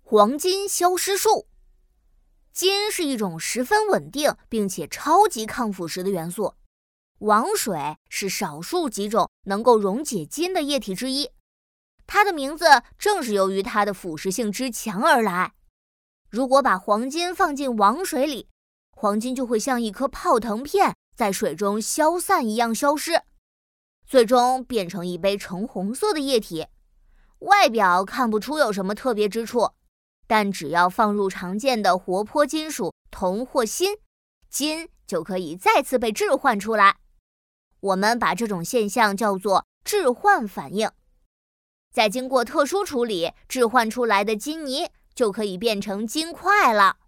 黄金消失术。金是一种十分稳定并且超级抗腐蚀的元素，王水是少数几种能够溶解金的液体之一，它的名字正是由于它的腐蚀性之强而来。如果把黄金放进王水里，黄金就会像一颗泡腾片在水中消散一样消失，最终变成一杯橙红色的液体。外表看不出有什么特别之处，但只要放入常见的活泼金属铜或锌，金就可以再次被置换出来。我们把这种现象叫做置换反应。再经过特殊处理，置换出来的金泥就可以变成金块了。